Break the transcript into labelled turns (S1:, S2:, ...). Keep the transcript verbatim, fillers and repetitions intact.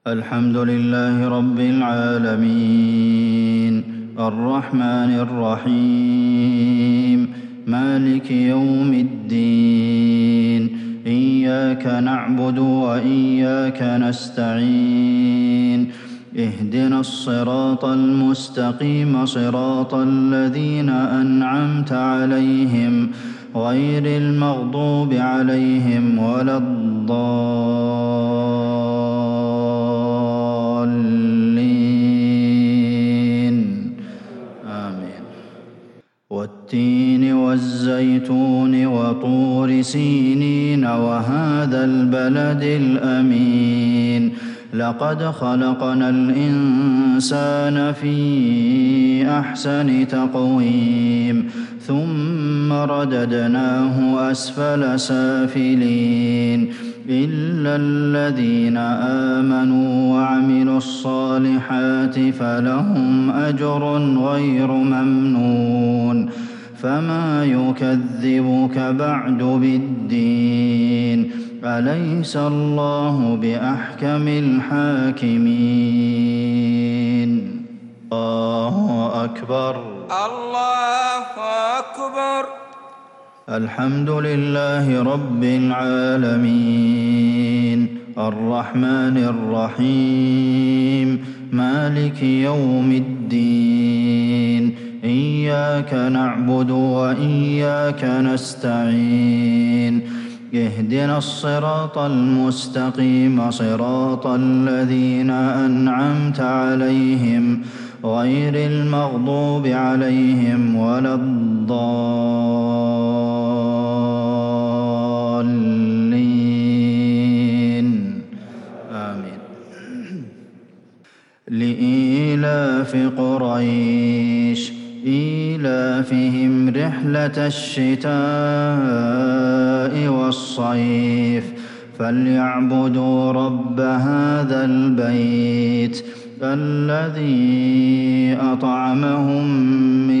S1: الحمد لله رب العالمين الرحمن الرحيم مالك يوم الدين إياك نعبد وإياك نستعين اهدنا الصراط المستقيم صراط الذين أنعمت عليهم غير المغضوب عليهم ولا الضالين آمين. والتين والزيتون وطور سينين وهذا البلد الأمين لقد خلقنا الإنسان في أحسن تقويم ثم رددناه أسفل سافلين إلا الذين آمنوا وعملوا الصالحات فلهم أجر غير ممنون فما يكذبك بعد بالدين أليس الله بأحكم الحاكمين. الله أكبر
S2: الله أكبر.
S1: الحمد لله رب العالمين الرحمن الرحيم مالك يوم الدين إياك نعبد وإياك نستعين اهدنا الصراط المستقيم صراط الذين أنعمت عليهم غير المغضوب عليهم ولا الضالين آمين. لإيلاف قريش إيلافهم رحلة الشتاء والصيف فليعبدوا رب هذا البيت الذي أطعمهم